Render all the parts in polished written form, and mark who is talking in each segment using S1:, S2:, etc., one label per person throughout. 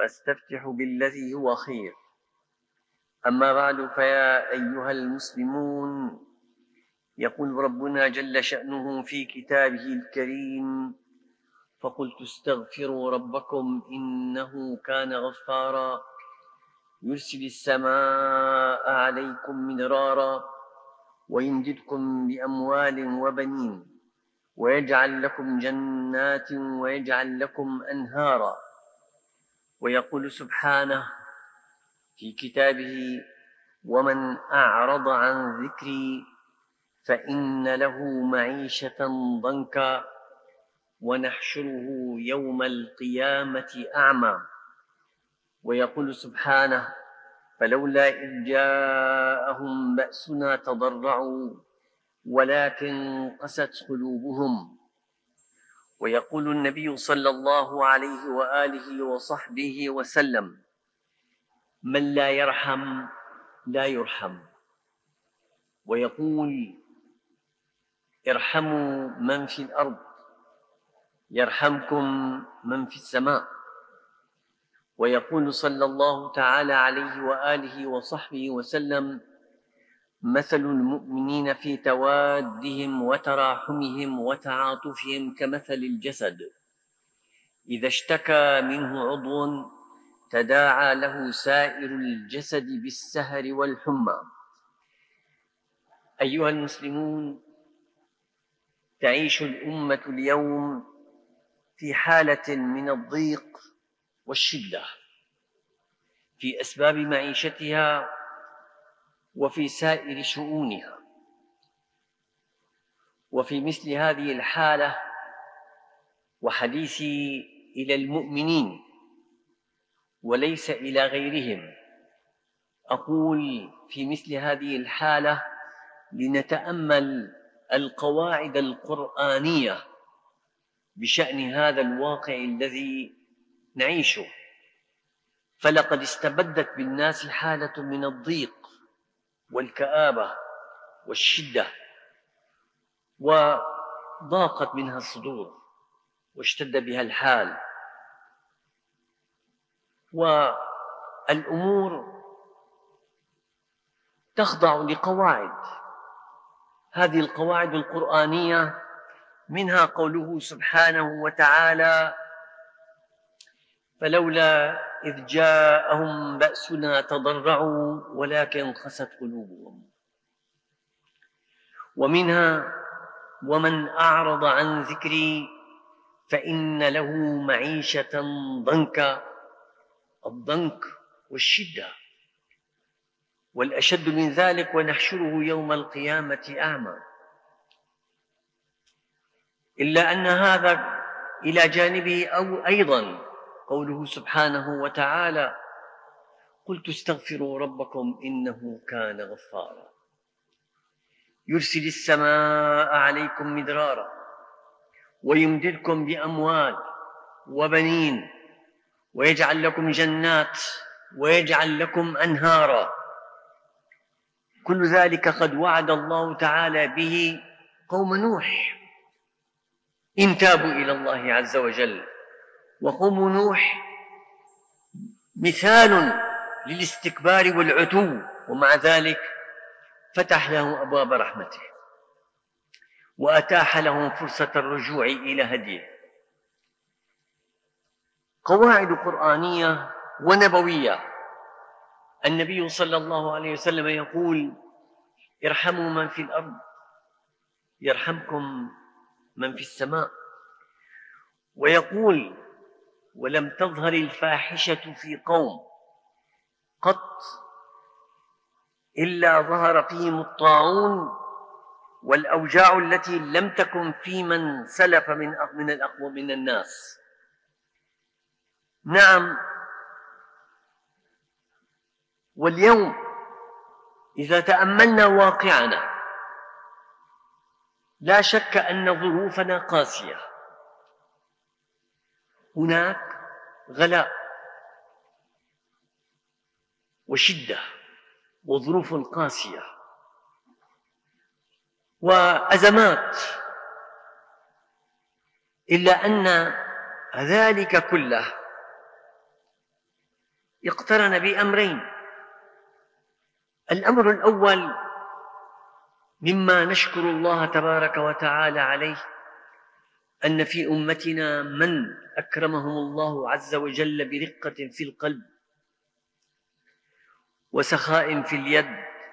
S1: وأستفتح بالذي هو خير. أما بعد، فيا أيها المسلمون، يقول ربنا جل شأنه في كتابه الكريم: فقلت استغفروا ربكم إنه كان غفارا يرسل السماء عليكم مدرارا ويمددكم بأموال وبنين ويجعل لكم جنات ويجعل لكم أنهارا. ويقول سبحانه في كتابه: ومن أعرض عن ذكري فإن له معيشة ضنكا ونحشره يوم القيامة أعمى. ويقول سبحانه: فلولا إذ جاءهم بأسنا تضرعوا ولكن قست قلوبهم. ويقول النبي صلى الله عليه وآله وصحبه وسلم: من لا يرحم لا يرحم. ويقول: ارحموا من في الأرض يرحمكم من في السماء. ويقول صلى الله تعالى عليه وآله وصحبه وسلم: مثل المؤمنين في توادهم وتراحمهم وتعاطفهم كمثل الجسد إذا اشتكى منه عضو تداعى له سائر الجسد بالسهر والحمى. أيها المسلمون، تعيش الأمة اليوم في حالة من الضيق والشدة في أسباب معيشتها وفي سائر شؤونها. وفي مثل هذه الحالة، وحديثي إلى المؤمنين وليس إلى غيرهم، أقول في مثل هذه الحالة لنتأمل القواعد القرآنية بشأن هذا الواقع الذي نعيشه. فلقد استبدت بالناس حالة من الضيق والكآبة والشدة، وضاقت منها الصدور واشتد بها الحال، والأمور تخضع لقواعد. هذه القواعد القرآنية منها قوله سبحانه وتعالى: فلولا إذ جاءهم بأسنا تضرعوا ولكن قست قلوبهم. ومنها: ومن أعرض عن ذكري فإن له معيشة ضنكا. الضنك والشدة، والأشد من ذلك: ونحشره يوم القيامة أعمى. إلا أن هذا إلى جانبه أيضا قوله سبحانه وتعالى: قلت استغفروا ربكم إنه كان غفارا يرسل السماء عليكم مدرارا ويمددكم بأموال وبنين ويجعل لكم جنات ويجعل لكم أنهارا. كل ذلك قد وعد الله تعالى به قوم نوح إن تابوا إلى الله عز وجل. وقوم نوح مثال للاستكبار والعتو، ومع ذلك فتح لهم أبواب رحمته وأتاح لهم فرصة الرجوع إلى هديه. قواعد قرآنية ونبوية. النبي صلى الله عليه وسلم يقول: ارحموا من في الأرض يرحمكم من في السماء. ويقول: ولم تظهر الفاحشة في قوم قط إلا ظهر فيهم الطاعون والأوجاع التي لم تكن في من سلف من الناس. نعم، واليوم إذا تأملنا واقعنا لا شك أن ظروفنا قاسية. هناك غلاء وشدة وظروف قاسية وأزمات، إلا أن ذلك كله اقترن بأمرين. الأمر الأول مما نشكر الله تبارك وتعالى عليه أن في أمتنا من أكرمهم الله عز وجل برقة في القلب وسخاء في اليد،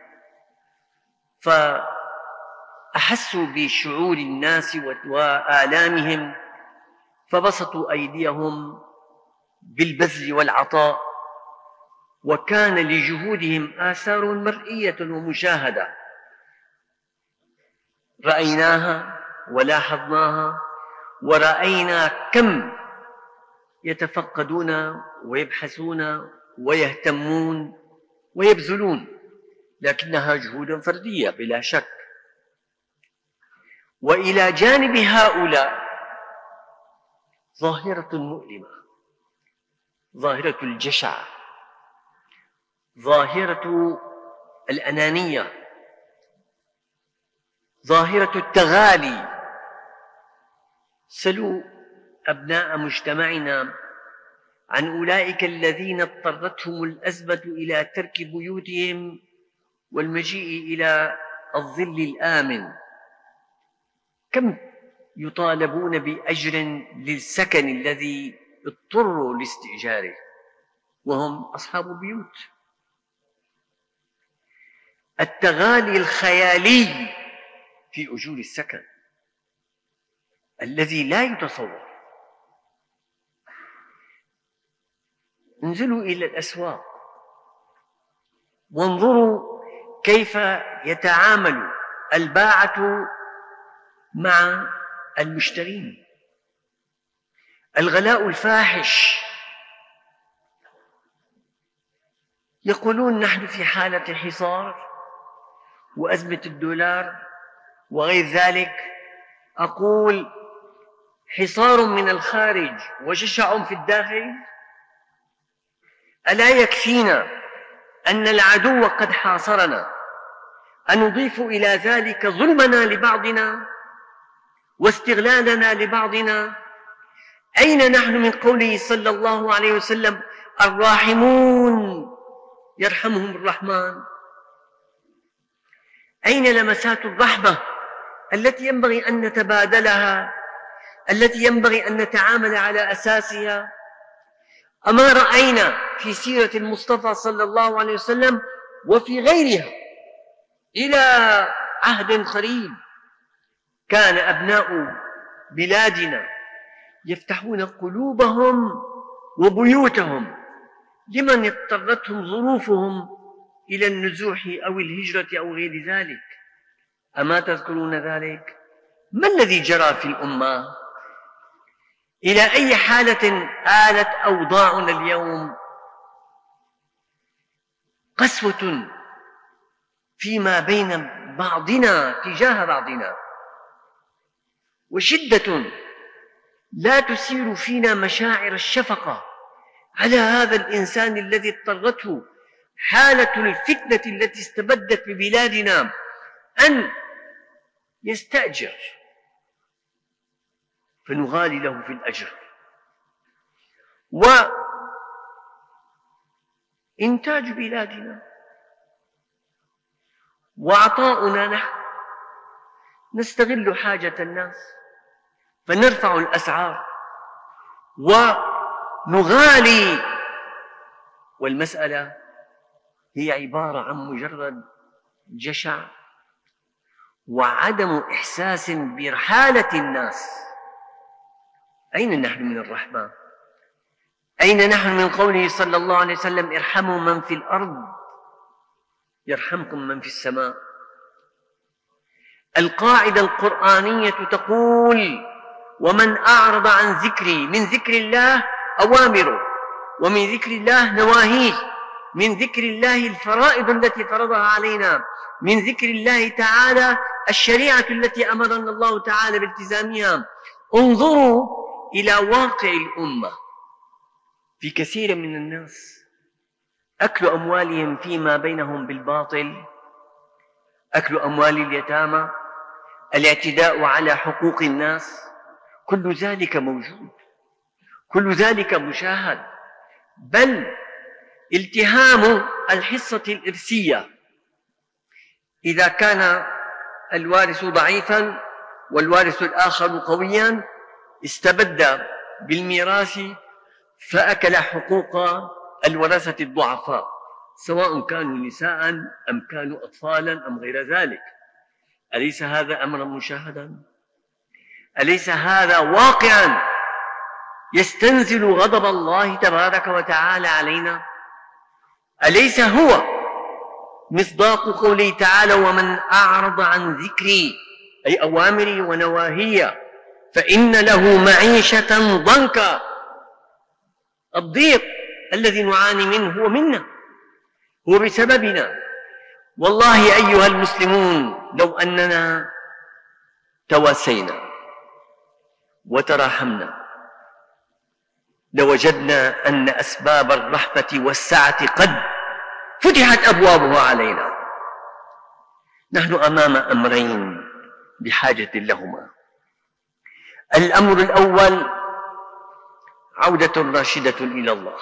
S1: فأحسوا بشعور الناس وآلامهم فبسطوا أيديهم بالبذل والعطاء، وكان لجهودهم آثار مرئية ومشاهدة رأيناها ولاحظناها، ورأينا كم يتفقدون ويبحثون ويهتمون ويبذلون، لكنها جهود فردية بلا شك. وإلى جانب هؤلاء ظاهرة مؤلمة، ظاهرة الجشع، ظاهرة الأنانية، ظاهرة التغالي. سلوا أبناء مجتمعنا عن أولئك الذين اضطرتهم الأزمة إلى ترك بيوتهم والمجيء إلى الظل الآمن، كم يطالبون بأجر للسكن الذي اضطروا لاستئجاره وهم أصحاب بيوت. التغالي الخيالي في أجور السكن الذي لا يتصور. انزلوا إلى الأسواق وانظروا كيف يتعامل الباعة مع المشترين. الغلاء الفاحش، يقولون نحن في حالة حصار وأزمة الدولار وغير ذلك. أقول حصار من الخارج وجشع في الداخل. ألا يكفينا أن العدو قد حاصرنا أن نضيف إلى ذلك ظلمنا لبعضنا واستغلالنا لبعضنا؟ أين نحن من قوله صلى الله عليه وسلم الراحمون يرحمهم الرحمن؟ أين لمسات الرحمة التي ينبغي أن نتبادلها، التي ينبغي أن نتعامل على أساسها؟ أما رأينا في سيرة المصطفى صلى الله عليه وسلم وفي غيرها إلى عهد قريب كان أبناء بلادنا يفتحون قلوبهم وبيوتهم لمن اضطرتهم ظروفهم إلى النزوح أو الهجرة أو غير ذلك. أما تذكرون ذلك؟ ما الذي جرى في الأمة؟ إلى أي حالة آلت أوضاعنا اليوم؟ قسوة فيما بين بعضنا تجاه بعضنا، وشدة لا تثير فينا مشاعر الشفقة على هذا الإنسان الذي اضطرته حالة الفتنة التي استبدت ببلادنا أن يستأجر، فنغالي له في الأجر. وإنتاج بلادنا وعطاؤنا نحن نستغل حاجة الناس فنرفع الأسعار ونغالي، والمسألة هي عبارة عن مجرد جشع وعدم إحساس برحالة الناس. أين نحن من الرحمة؟ أين نحن من قوله صلى الله عليه وسلم ارحموا من في الأرض يرحمكم من في السماء؟ القاعدة القرآنية تقول ومن أعرض عن ذكري، من ذكر الله أوامره، ومن ذكر الله نواهيه، من ذكر الله الفرائض التي فرضها علينا، من ذكر الله تعالى الشريعة التي أمرنا الله تعالى بالتزامها. انظروا إلى واقع الأمة، في كثير من الناس أكل أموالهم فيما بينهم بالباطل، أكل أموال اليتامى، الاعتداء على حقوق الناس، كل ذلك موجود، كل ذلك مشاهد. بل التهام الحصة الإرثية إذا كان الوارث ضعيفا والوارث الآخر قويا استبد بالميراث فأكل حقوق الورثة الضعفاء، سواء كانوا نساء أم كانوا أطفالا أم غير ذلك. أليس هذا أمرا مشاهدا؟ أليس هذا واقعا يستنزل غضب الله تبارك وتعالى علينا؟ أليس هو مصداق قوله تعالى: ومن أعرض عن ذكري، أي أوامري ونواهي، فإن له معيشة ضنكا. الضيق الذي نعاني منه هو منا، هو بسببنا. والله أيها المسلمون، لو أننا تواسينا وتراحمنا لوجدنا أن أسباب الرحمة والسعة قد فتحت أبوابها علينا. نحن أمام أمرين بحاجة لهما. الأمر الأول عودة راشدة إلى الله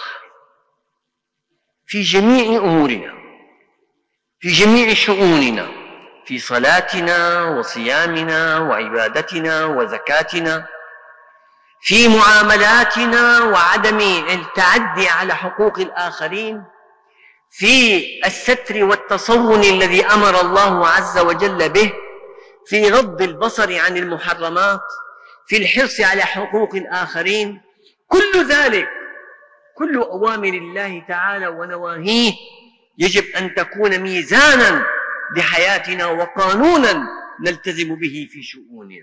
S1: في جميع أمورنا، في جميع شؤوننا، في صلاتنا وصيامنا وعبادتنا وزكاتنا، في معاملاتنا وعدم التعدي على حقوق الآخرين، في الستر والتصون الذي أمر الله عز وجل به، في غض البصر عن المحرمات، في الحرص على حقوق الآخرين. كل ذلك، كل أوامر الله تعالى ونواهيه يجب أن تكون ميزانا لحياتنا وقانونا نلتزم به في شؤوننا.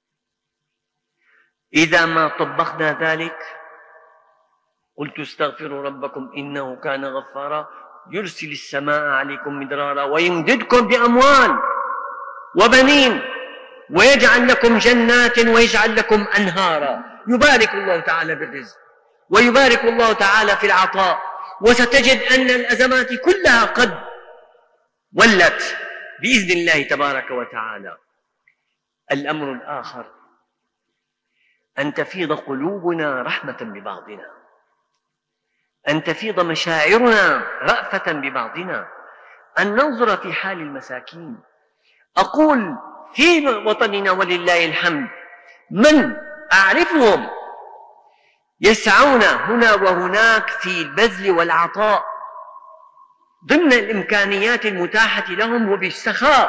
S1: إذا ما طبقنا ذلك، قلت استغفروا ربكم إنه كان غفارا يرسل السماء عليكم مدرارا ويمددكم بأموال وبنين ويجعل لكم جنات ويجعل لكم أنهارا. يبارك الله تعالى بالرزق ويبارك الله تعالى في العطاء، وستجد أن الأزمات كلها قد ولت بإذن الله تبارك وتعالى. الأمر الآخر أن تفيض قلوبنا رحمة ببعضنا، أن تفيض مشاعرنا رأفة ببعضنا، أن ننظر في حال المساكين. أقول في وطننا ولله الحمد من أعرفهم يسعون هنا وهناك في البذل والعطاء ضمن الإمكانيات المتاحة لهم وبالسخاء.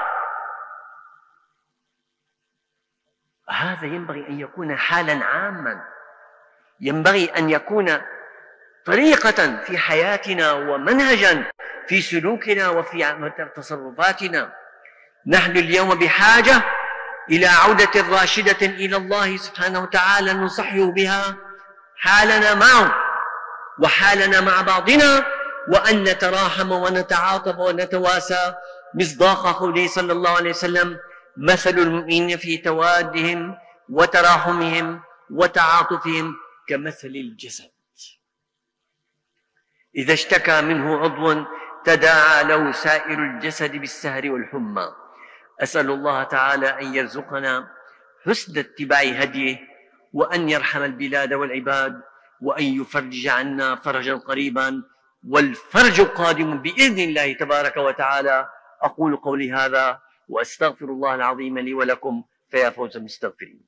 S1: هذا ينبغي أن يكون حالا عاما، ينبغي أن يكون طريقة في حياتنا ومنهجا في سلوكنا وفي تصرفاتنا. نحن اليوم بحاجة إلى عودة راشدة إلى الله سبحانه وتعالى نصحح بها حالنا معه وحالنا مع بعضنا، وأن نتراحم ونتعاطف ونتواسى مصداق قوله صلى الله عليه وسلم: مثل المؤمنين في توادهم وتراحمهم وتعاطفهم كمثل الجسد إذا اشتكى منه عضو تداعى له سائر الجسد بالسهر والحمى. أسأل الله تعالى أن يرزقنا حسن اتباع هديه، وأن يرحم البلاد والعباد، وأن يفرج عنا فرجا قريبا، والفرج قادم بإذن الله تبارك وتعالى. أقول قولي هذا وأستغفر الله العظيم لي ولكم، فيا فوز المستغفرين.